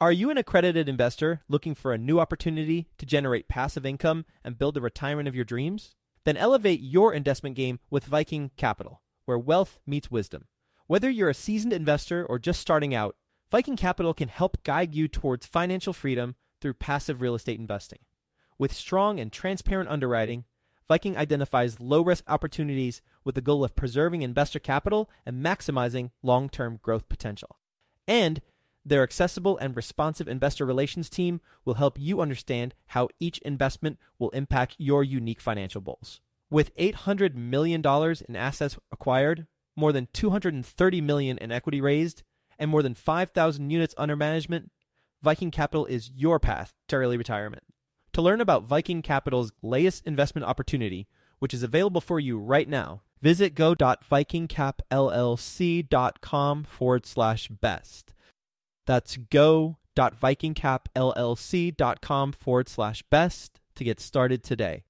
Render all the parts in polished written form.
Are you an accredited investor looking for a new opportunity to generate passive income and build the retirement of your dreams? Then elevate your investment game with Viking Capital, where wealth meets wisdom. Whether you're a seasoned investor or just starting out, Viking Capital can help guide you towards financial freedom through passive real estate investing. With strong and transparent underwriting, Viking identifies low-risk opportunities with the goal of preserving investor capital and maximizing long-term growth potential. And their accessible and responsive investor relations team will help you understand how each investment will impact your unique financial goals. With $800 million in assets acquired, more than $230 million in equity raised, and more than 5,000 units under management, Viking Capital is your path to early retirement. To learn about Viking Capital's latest investment opportunity, which is available for you right now, visit go.vikingcapllc.com/best. That's go.vikingcapllc.com/best to get started today.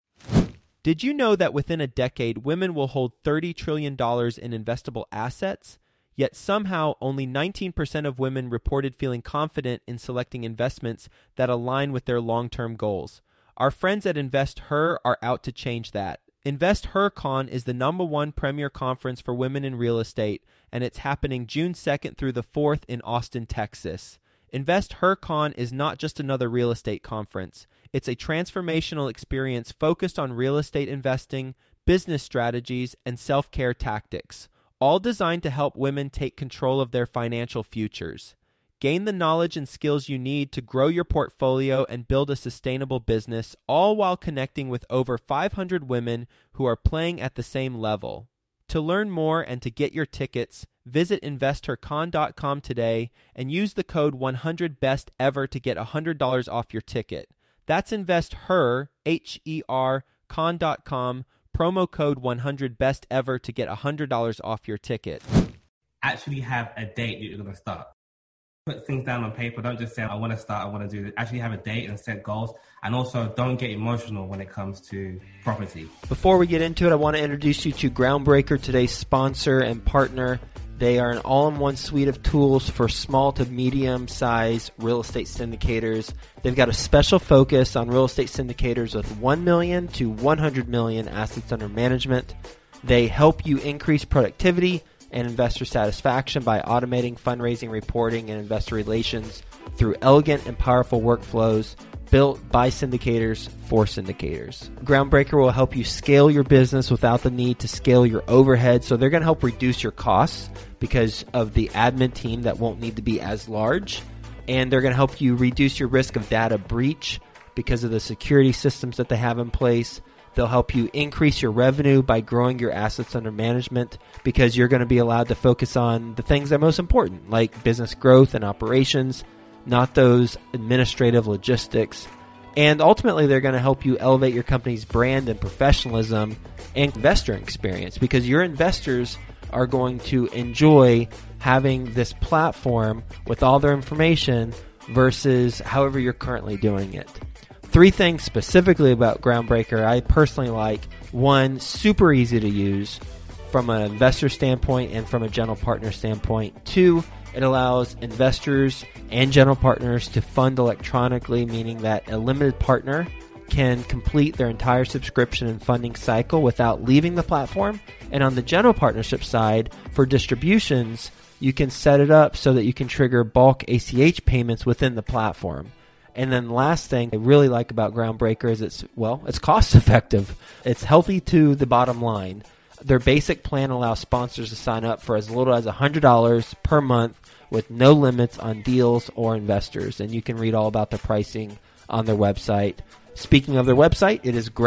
Did you know that within a decade, women will hold $30 trillion in investable assets? Yet somehow only 19% of women reported feeling confident in selecting investments that align with their long-term goals. Our friends at InvestHer are out to change that. InvestHerCon is the #1 premier conference for women in real estate, and it's happening June 2nd through the 4th in Austin, Texas. InvestHerCon is not just another real estate conference. It's a transformational experience focused on real estate investing, business strategies, and self-care tactics, all designed to help women take control of their financial futures. Gain the knowledge and skills you need to grow your portfolio and build a sustainable business, all while connecting with over 500 women who are playing at the same level. To learn more and to get your tickets, visit InvestHerCon.com today and use the code 100BESTEVER to get $100 off your ticket. That's InvestHer, H-E-R, con.com, promo code 100BESTEVER to get $100 off your ticket. Actually have a date that you're going to start. Put things down on paper. Don't just say, I want to start, I want to do this. Actually have a date and set goals. And also don't get emotional when it comes to property. Before we get into it, I want to introduce you to Groundbreaker, today's sponsor and partner. They are an all-in-one suite of tools for small to medium-sized real estate syndicators. They've got a special focus on real estate syndicators with 1 million to 100 million assets under management. They help you increase productivity and investor satisfaction by automating fundraising, reporting, and investor relations through elegant and powerful workflows built by syndicators for syndicators. Groundbreaker will help you scale your business without the need to scale your overhead. So they're going to help reduce your costs because of the admin team that won't need to be as large. And they're going to help you reduce your risk of data breach because of the security systems that they have in place. They'll help you increase your revenue by growing your assets under management because you're going to be allowed to focus on the things that are most important, like business growth and operations, not those administrative logistics. And ultimately, they're going to help you elevate your company's brand and professionalism and investor experience because your investors are going to enjoy having this platform with all their information versus however you're currently doing it. 3 things specifically about Groundbreaker I personally like. 1, super easy to use from an investor standpoint and from a general partner standpoint. 2, it allows investors and general partners to fund electronically, meaning that a limited partner can complete their entire subscription and funding cycle without leaving the platform. And on the general partnership side, for distributions, you can set it up so that you can trigger bulk ACH payments within the platform. And then last thing I really like about Groundbreaker is it's cost effective. It's healthy to the bottom line. Their basic plan allows sponsors to sign up for as little as $100 per month with no limits on deals or investors. And you can read all about the pricing on their website. Speaking of their website, it is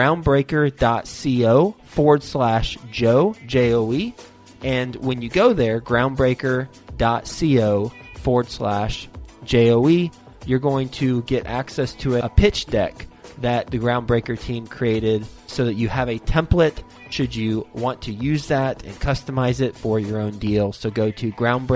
groundbreaker.co/Joe, J-O-E. And when you go there, groundbreaker.co/Joe, you're going to get access to a pitch deck that the Groundbreaker team created so that you have a template should you want to use that and customize it for your own deal. So go to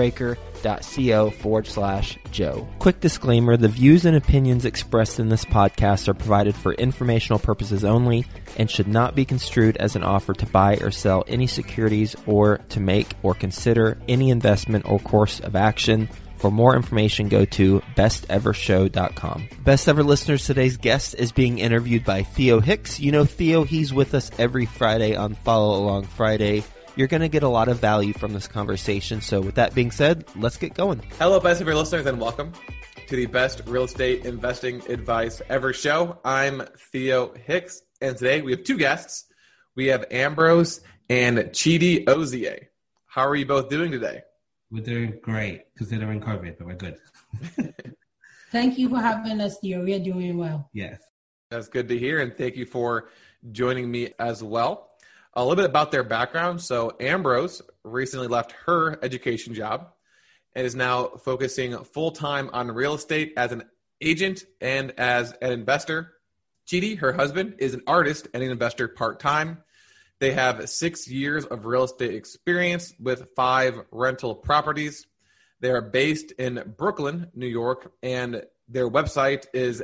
groundbreaker.co/Joe. Quick disclaimer, the views and opinions expressed in this podcast are provided for informational purposes only and should not be construed as an offer to buy or sell any securities or to make or consider any investment or course of action. For more information, go to bestevershow.com. Best Ever listeners, today's guest is being interviewed by Theo Hicks. You know Theo, he's with us every Friday on Follow Along Friday. You're going to get a lot of value from this conversation. So with that being said, let's get going. Hello, Best Ever listeners, and welcome to the Best Real Estate Investing Advice Ever show. I'm Theo Hicks, and today we have two guests. We have Ambrose and Chidi Ozier. How are you both doing today? We're doing great, considering COVID, but we're good. Thank you for having us, Theo. We are doing well. Yes. That's good to hear, and thank you for joining me as well. A little bit about their background. So Ambrose recently left her education job and is now focusing full-time on real estate as an agent and as an investor. Chidi, her husband, is an artist and an investor part-time. They have 6 years of real estate experience with 5 rental properties. They are based in Brooklyn, New York, and their website is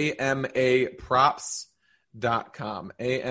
amaprops.com,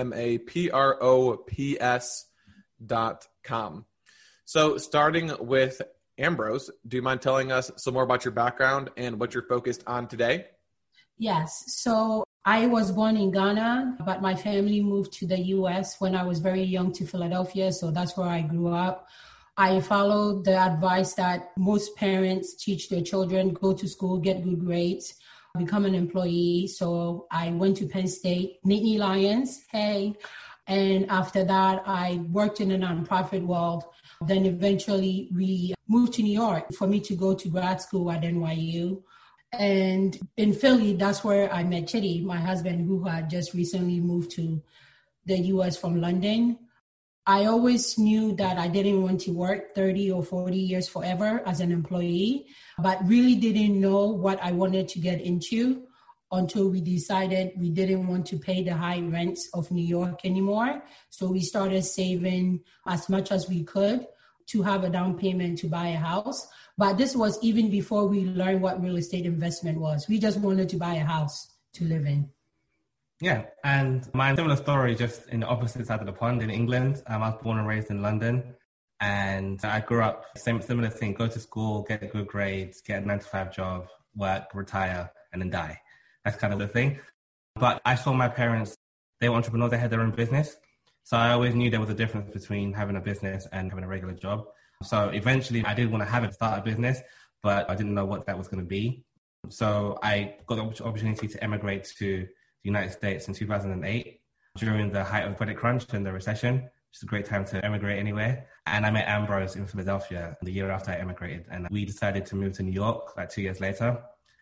amaprops.com. So starting with Ambrose, do you mind telling us some more about your background and what you're focused on today? Yes. So I was born in Ghana, but my family moved to the U.S. when I was very young to Philadelphia. So that's where I grew up. I followed the advice that most parents teach their children: go to school, get good grades, become an employee. So I went to Penn State, Nittany Lions, hey. And after that, I worked in the nonprofit world. Then eventually we moved to New York for me to go to grad school at NYU. And in Philly, that's where I met Chidi, my husband, who had just recently moved to the U.S. from London. I always knew that I didn't want to work 30 or 40 years forever as an employee, but really didn't know what I wanted to get into until we decided we didn't want to pay the high rents of New York anymore. So we started saving as much as we could to have a down payment to buy a house. But this was even before we learned what real estate investment was. We just wanted to buy a house to live in. Yeah, and my similar story, just in the opposite side of the pond in England. I was born and raised in London, and I grew up, similar thing, go to school, get good grades, get a 9-to-5 job, work, retire, and then die. That's kind of the thing. But I saw my parents, they were entrepreneurs, they had their own business. So I always knew there was a difference between having a business and having a regular job. So eventually I did want to start a business, but I didn't know what that was going to be. So I got the opportunity to emigrate to the United States in 2008 during the height of the credit crunch and the recession, which is a great time to emigrate anywhere. And I met Ambrose in Philadelphia the year after I emigrated. And we decided to move to New York like 2 years later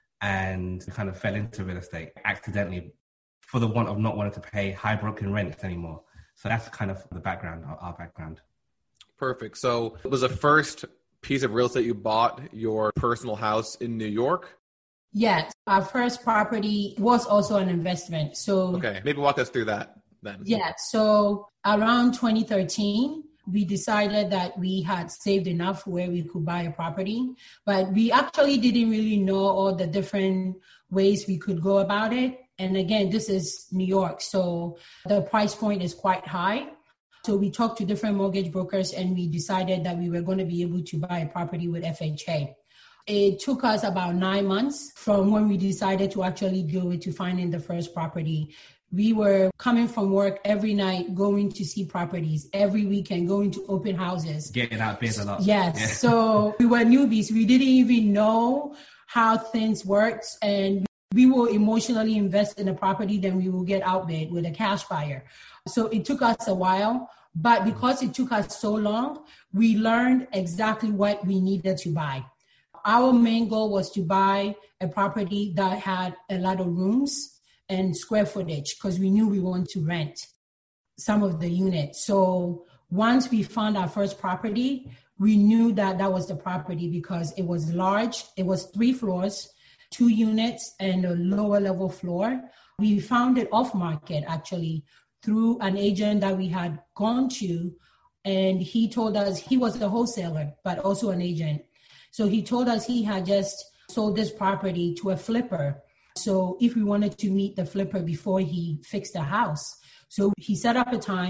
and kind of fell into real estate accidentally for the want of not wanting to pay high Brooklyn rents anymore. So that's kind of the background, our background. Perfect. So was the first piece of real estate you bought your personal house in New York? Yes. Our first property was also an investment. So okay, maybe walk us through that then. Yeah. So around 2013, we decided that we had saved enough where we could buy a property, but we actually didn't really know all the different ways we could go about it. And again, this is New York, so the price point is quite high. So we talked to different mortgage brokers and we decided that we were going to be able to buy a property with FHA. It took us about 9 months from when we decided to actually do it to finding the first property. We were coming from work every night, going to see properties, every weekend, going to open houses. Getting out bid a lot. Yes. Yeah. So we were newbies. We didn't even know how things worked. And we will emotionally invest in a property, then we will get outbid with a cash buyer. So it took us a while, but because it took us so long, we learned exactly what we needed to buy. Our main goal was to buy a property that had a lot of rooms and square footage because we knew we wanted to rent some of the units. So once we found our first property, we knew that that was the property because it was large. It was 3 floors, 2 units, and a lower level floor. We found it off market actually through an agent that we had gone to, and he told us he was a wholesaler, but also an agent. So he told us he had just sold this property to a flipper. So if we wanted to meet the flipper before he fixed the house. So he set up a time.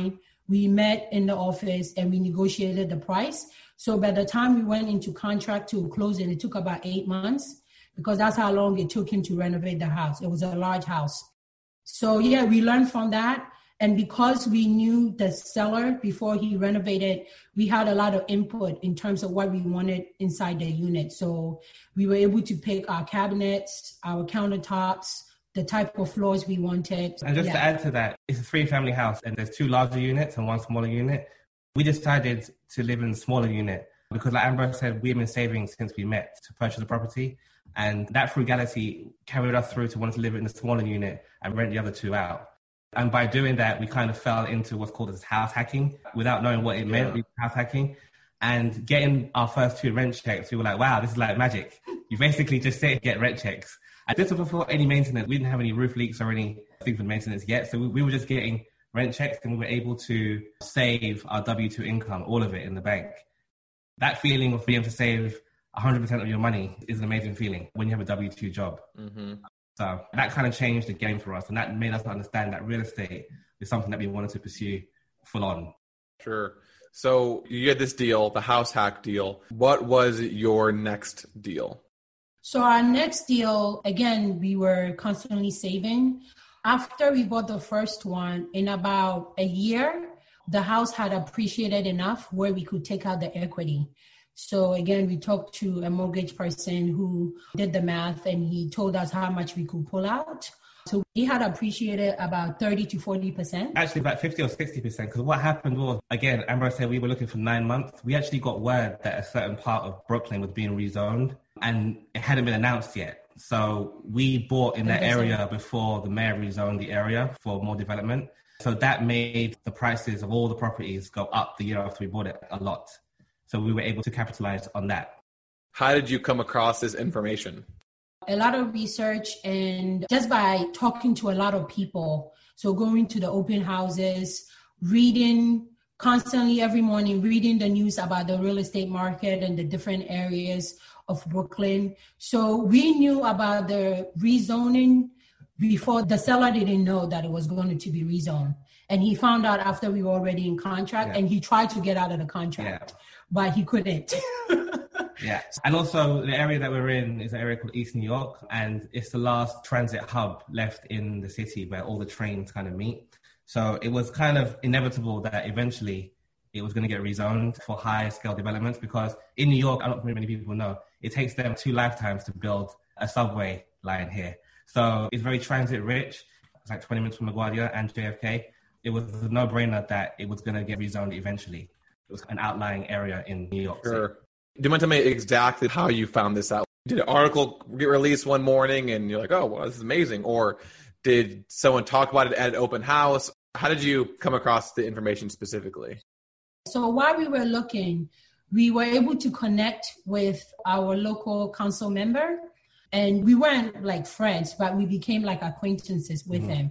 We met in the office and we negotiated the price. So by the time we went into contract to closing, it took about 8 months because that's how long it took him to renovate the house. It was a large house. So yeah, we learned from that. And because we knew the seller before he renovated, we had a lot of input in terms of what we wanted inside the unit. So we were able to pick our cabinets, our countertops, the type of floors we wanted. And just to add to that, it's a 3-family house and there's 2 larger units and 1 smaller unit. We decided to live in the smaller unit because, like Ambrose said, we've been saving since we met to purchase the property. And that frugality carried us through to want to live in the smaller unit and rent the other 2 out. And by doing that, we kind of fell into what's called as house hacking without knowing what it meant, house hacking. And getting our first 2 rent checks, we were like, wow, this is like magic. You basically just sit and get rent checks. And this was before any maintenance. We didn't have any roof leaks or any things with maintenance yet. So we were just getting rent checks and we were able to save our W-2 income, all of it in the bank. That feeling of being able to save 100% of your money is an amazing feeling when you have a W-2 job. Mm-hmm. So that kind of changed the game for us. And that made us understand that real estate is something that we wanted to pursue full on. Sure. So you had this deal, the house hack deal. What was your next deal? So our next deal, again, we were constantly saving. After we bought the first one, in about a year, the house had appreciated enough where we could take out the equity. So again, we talked to a mortgage person who did the math and he told us how much we could pull out. So we had appreciated about 30 to 40%. Actually, about 50 or 60%. Because what happened was, again, Ambrose said we were looking for 9 months. We actually got word that a certain part of Brooklyn was being rezoned and it hadn't been announced yet. So we bought in that area before the mayor rezoned the area for more development. So that made the prices of all the properties go up the year after we bought it a lot. So we were able to capitalize on that. How did you come across this information? A lot of research and just by talking to a lot of people. So going to the open houses, reading constantly every morning, reading the news about the real estate market and the different areas of Brooklyn. So we knew about the rezoning before the seller didn't know that it was going to be rezoned. And he found out after we were already in contract and he tried to get out of the contract, but he couldn't. Yeah. And also the area that we're in is an area called East New York, and it's the last transit hub left in the city where all the trains kind of meet. So it was kind of inevitable that eventually it was going to get rezoned for higher scale developments because in New York, I don't think many people know, it takes them 2 lifetimes to build a subway line here. So it's very transit rich. It's like 20 minutes from LaGuardia and JFK. It was a no-brainer that it was going to get rezoned eventually. It was an outlying area in New York City. Sure. Do you mind telling me exactly how you found this out? Did an article get released one morning and you're like, oh, well, this is amazing? Or did someone talk about it at an open house? How did you come across the information specifically? So while we were looking, we were able to connect with our local council member. And we weren't like friends, but we became like acquaintances with him.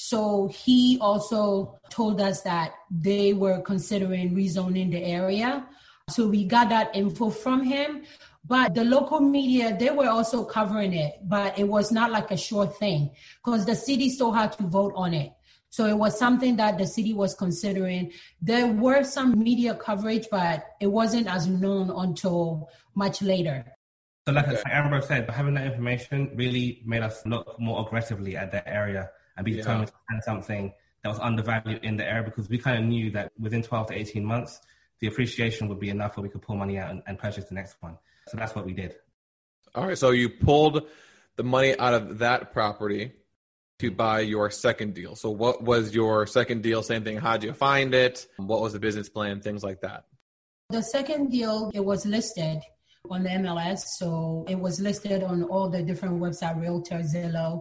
So he also told us that they were considering rezoning the area. So we got that info from him. But the local media, they were also covering it, but it was not like a sure thing because the city still had to vote on it. So it was something that the city was considering. There were some media coverage, but it wasn't as known until much later. So like Amber said, having that information really made us look more aggressively at that area and be determined to find something that was undervalued in the area because we kind of knew that within 12 to 18 months, the appreciation would be enough where we could pull money out and purchase the next one. So that's what we did. All right. So you pulled the money out of that property to buy your second deal. So what was your second deal? Same thing. How'd you find it? What was the business plan? Things like that. The second deal, it was listed on the MLS. So it was listed on all the different websites, Realtor, Zillow.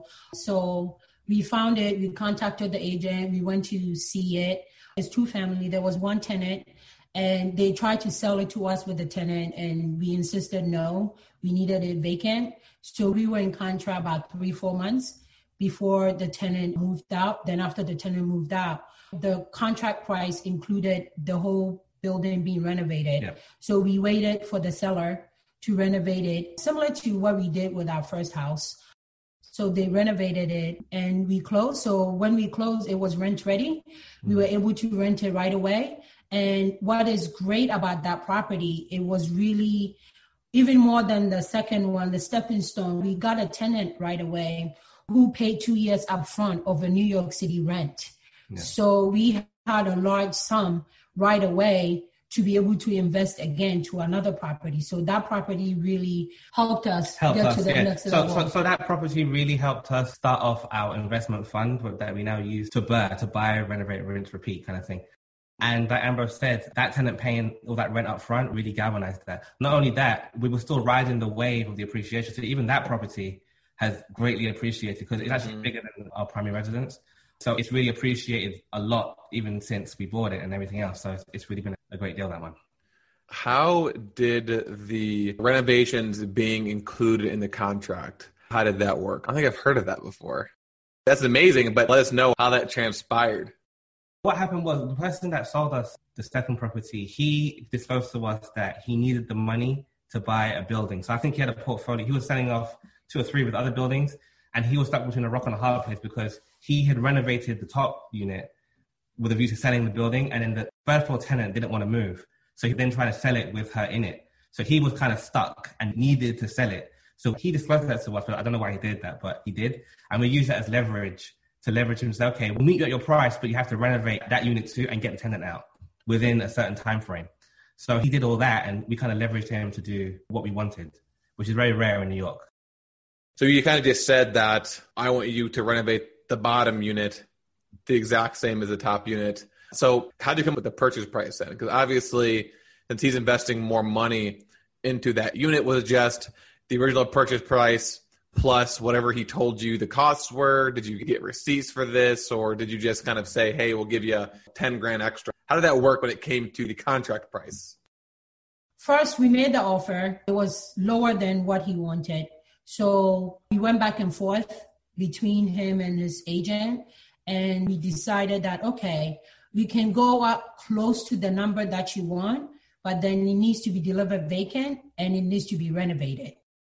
So we found it. We contacted the agent. We went to see it. It's 2-family. There was 1 tenant. And they tried to sell it to us with the tenant, and we insisted no, we needed it vacant. So we were in contract about 3-4 months before the tenant moved out. Then after the tenant moved out, the contract price included the whole building being renovated. Yeah. So we waited for the seller to renovate it, similar to what we did with our first house. So they renovated it and we closed. So when we closed, it was rent ready. We were able to rent it right away. And what is great about that property, it was really, even more than the second one, the stepping stone, we got a tenant right away who paid 2 years upfront of a New York City rent. Yeah. So we had a large sum right away to be able to invest again to another property. So that property really helped us get to the next level. So that property really helped us start off our investment fund that we now use to buy, renovate, rinse, repeat kind of thing. And like Ambrose said, that tenant paying all that rent up front really galvanized that. Not only that, we were still riding the wave of the appreciation. So even that property has greatly appreciated because it's actually bigger than our primary residence. So it's really appreciated a lot, even since we bought it and everything else. So it's really been a great deal, that one. How did the renovations being included in the contract, how did that work? I think I've heard of that before. That's amazing, but let us know how that transpired. What happened was the person that sold us the second property, he disclosed to us that he needed the money to buy a building. So I think he had a portfolio. He was selling off 2 or 3 with other buildings, and he was stuck between a rock and a hard place because he had renovated the top unit with a view to selling the building, and then the third floor tenant didn't want to move. So he then tried to sell it with her in it. So he was kind of stuck and needed to sell it. So he disclosed that to us, but I don't know why he did that, but he did. And we used that as leverage to leverage him and say, okay, we'll meet you at your price, but you have to renovate that unit too and get the tenant out within a certain time frame. So he did all that, and we kind of leveraged him to do what we wanted, which is very rare in New York. So you kind of just said that I want you to renovate the bottom unit the exact same as the top unit. So how do you come up with the purchase price then? Because obviously, since he's investing more money into that unit, was just the original purchase price plus whatever he told you the costs were? Did you get receipts for this? Or did you just kind of say, hey, we'll give you 10 grand extra? How did that work when it came to the contract price? First, we made the offer. It was lower than what he wanted. So we went back and forth between him and his agent, and we decided that, okay, we can go up close to the number that you want, but then it needs to be delivered vacant and it needs to be renovated.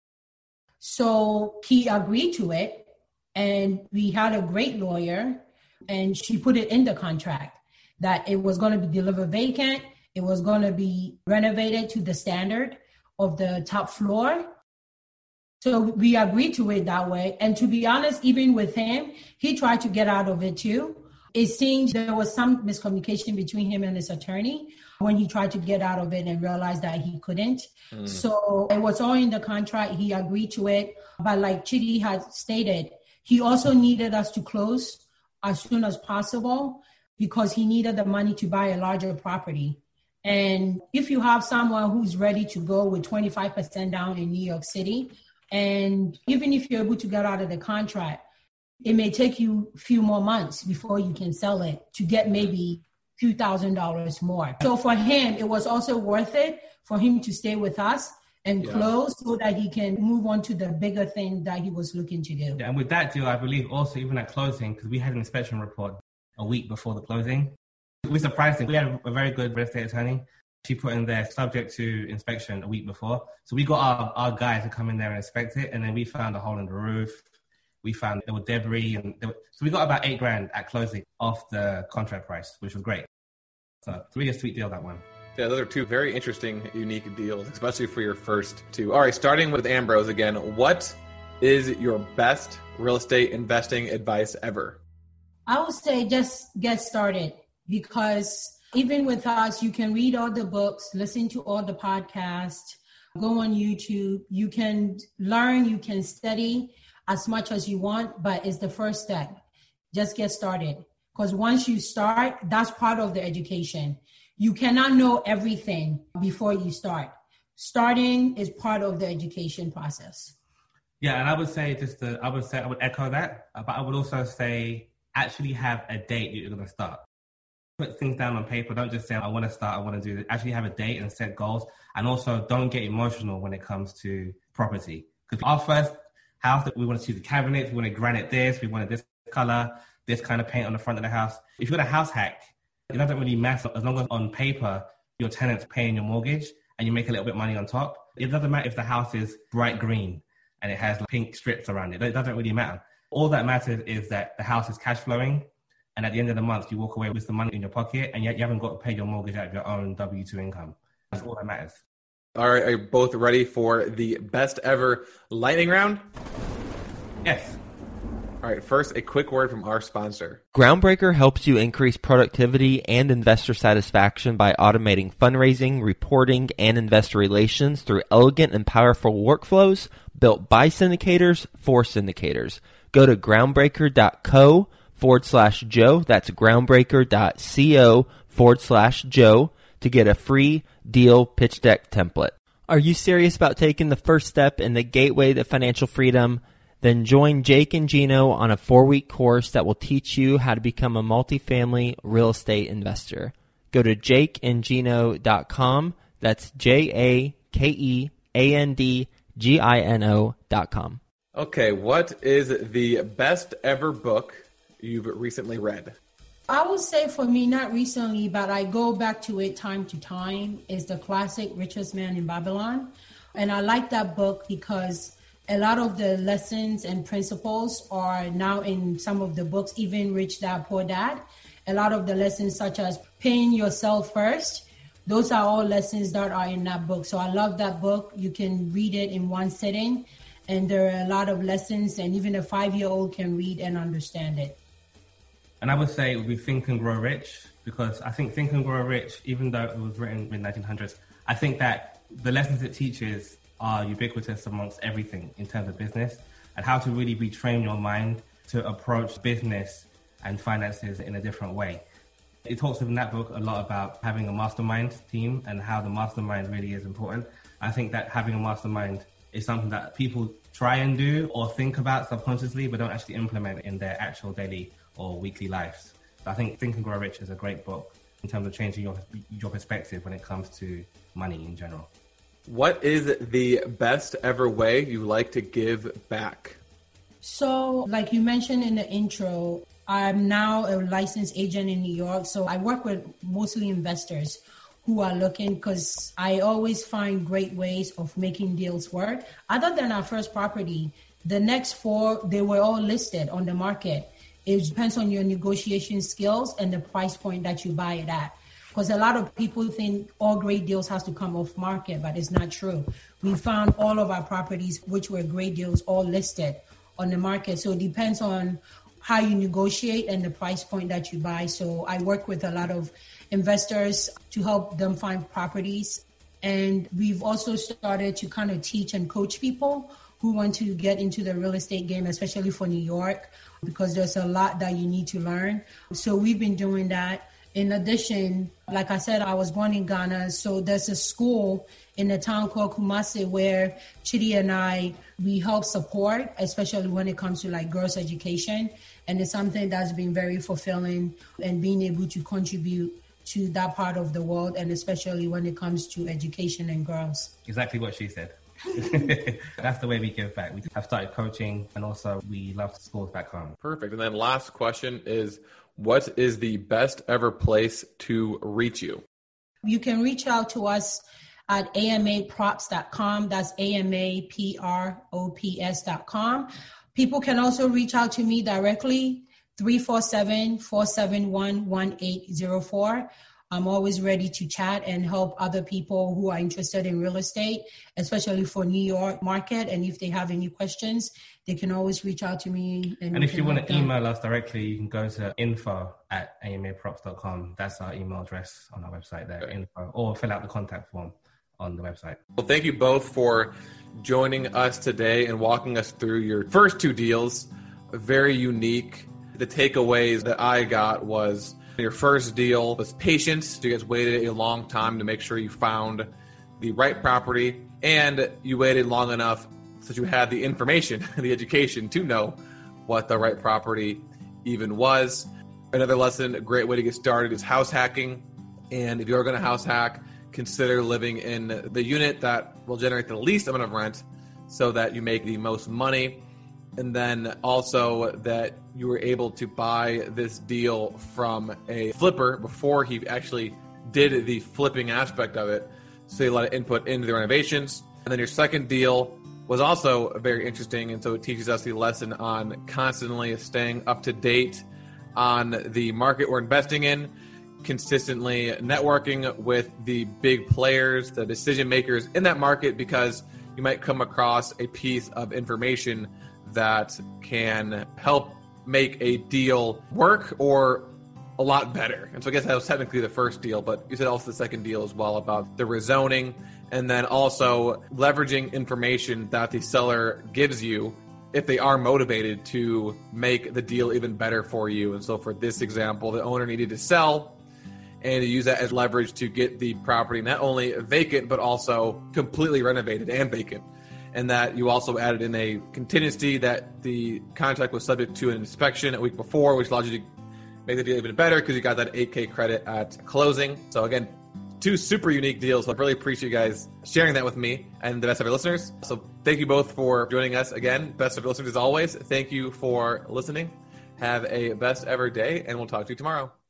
So he agreed to it, and we had a great lawyer, and she put it in the contract that it was going to be delivered vacant, it was going to be renovated to the standard of the top floor. So we agreed to it that way. And to be honest, even with him, he tried to get out of it too. It seems there was some miscommunication between him and his attorney when he tried to get out of it and realized that he couldn't. So it was all in the contract. He agreed to it. But like Chidi had stated, he also needed us to close as soon as possible because he needed the money to buy a larger property. And if you have someone who's ready to go with 25% down in New York City, and even if you're able to get out of the contract, it may take you a few more months before you can sell it to get maybe a few $1,000s more. So for him, it was also worth it for him to stay with us and close so that he can move on to the bigger thing that he was looking to do. Yeah, and with that deal, I believe also even at closing, because we had an inspection report a week before the closing, we surprised him. We had a very good real estate attorney. She put in there subject to inspection a week before. So we got our guys to come in there and inspect it. And then we found a hole in the roof. We found there was debris. So we got about $8,000 at closing off the contract price, which was great. So it's really a sweet deal, that one. Yeah, those are 2 very interesting, unique deals, especially for your first 2. All right, starting with Ambrose again, what is your best real estate investing advice ever? I would say just get started, because even with us, you can read all the books, listen to all the podcasts, go on YouTube. You can learn, you can study as much as you want, but it's the first step. Just get started. Because once you start, that's part of the education. You cannot know everything before you start. Starting is part of the education process. Yeah, and I would say I would echo that, but I would also say actually have a date that you're going to start. Put things down on paper. Don't just say, I want to start, I want to do this. Actually have a date and set goals. And also don't get emotional when it comes to property. Because our first house, we want to choose the cabinets, we want to granite this, we wanted this color, this kind of paint on the front of the house. If you've got a house hack, it doesn't really matter as long as on paper your tenant's paying your mortgage and you make a little bit of money on top. It doesn't matter if the house is bright green and it has pink strips around it. It doesn't really matter. All that matters is that the house is cash flowing, and at the end of the month, you walk away with some money in your pocket, and yet you haven't got to pay your mortgage out of your own W-2 income. That's all that matters. All right, are you both ready for the best ever lightning round? Yes. All right, first, a quick word from our sponsor. Groundbreaker helps you increase productivity and investor satisfaction by automating fundraising, reporting, and investor relations through elegant and powerful workflows built by syndicators for syndicators. Go to groundbreaker.co/Joe. That's groundbreaker.co/Joe to get a free deal pitch deck template. Are you serious about taking the first step in the gateway to financial freedom? Then join Jake and Gino on a 4-week course that will teach you how to become a multifamily real estate investor. Go to jakeandgino.com. That's JakeandGino.com. Okay, what is the best ever book you've recently read? I would say for me, not recently, but I go back to it time to time, is the classic Richest Man in Babylon. And I like that book because a lot of the lessons and principles are now in some of the books, even Rich Dad, Poor Dad. A lot of the lessons such as paying yourself first, those are all lessons that are in that book. So I love that book. You can read it in one sitting, and there are a lot of lessons, and even a 5-year-old can read and understand it. And I would say it would be Think and Grow Rich, because I think Think and Grow Rich, even though it was written in the 1900s, I think that the lessons it teaches are ubiquitous amongst everything in terms of business, and how to really retrain your mind to approach business and finances in a different way. It talks in that book a lot about having a mastermind team and how the mastermind really is important. I think that having a mastermind is something that people try and do or think about subconsciously, but don't actually implement in their actual daily or weekly lives. So I think Think and Grow Rich is a great book in terms of changing your perspective when it comes to money in general. What is the best ever way you like to give back? So, like you mentioned in the intro, I'm now a licensed agent in New York. So I work with mostly investors who are looking, because I always find great ways of making deals work. Other than our first property, the next 4, they were all listed on the market. It depends on your negotiation skills and the price point that you buy it at. Because a lot of people think all great deals has to come off market, but it's not true. We found all of our properties, which were great deals, all listed on the market. So it depends on how you negotiate and the price point that you buy. So I work with a lot of investors to help them find properties. And we've also started to kind of teach and coach people who want to get into the real estate game, especially for New York, because there's a lot that you need to learn. So we've been doing that. In addition, like I said, I was born in Ghana, so there's a school in a town called Kumasi where Chidi and I, we help support, especially when it comes to like girls' education. And it's something that's been very fulfilling, and being able to contribute to that part of the world, and especially when it comes to education and girls. Exactly what she said. That's the way we give back. We have started coaching, and also we love schools back home. Perfect. And then last question is, what is the best ever place to reach you? You can reach out to us at amaprops.com. That's amaprops.com. People can also reach out to me directly, 347-471-1804. I'm always ready to chat and help other people who are interested in real estate, especially for New York market. And if they have any questions, they can always reach out to me. And if you want to email us directly, you can go to info@amaprops.com. That's our email address on our website there, info, or fill out the contact form on the website. Well, thank you both for joining us today and walking us through your first 2 deals. Very unique. The takeaways that I got was your first deal was patience. You guys waited a long time to make sure you found the right property, and you waited long enough so that you had the information, the education to know what the right property even was. Another lesson, a great way to get started is house hacking. And if you're going to house hack, consider living in the unit that will generate the least amount of rent so that you make the most money. And then also that you were able to buy this deal from a flipper before he actually did the flipping aspect of it. So you had a lot of input into the renovations. And then your second deal was also very interesting. And so it teaches us the lesson on constantly staying up to date on the market we're investing in, consistently networking with the big players, the decision makers in that market, because you might come across a piece of information that can help make a deal work or a lot better. And so I guess that was technically the first deal, but you said also the second deal as well about the rezoning, and then also leveraging information that the seller gives you if they are motivated to make the deal even better for you. And so for this example, the owner needed to sell and to use that as leverage to get the property not only vacant, but also completely renovated and vacant. And that you also added in a contingency that the contract was subject to an inspection a week before, which allowed you to make the deal even better because you got that 8K credit at closing. So again, two super unique deals. So I really appreciate you guys sharing that with me and the best of your listeners. So thank you both for joining us again. Best of your listeners as always. Thank you for listening. Have a best ever day, and we'll talk to you tomorrow.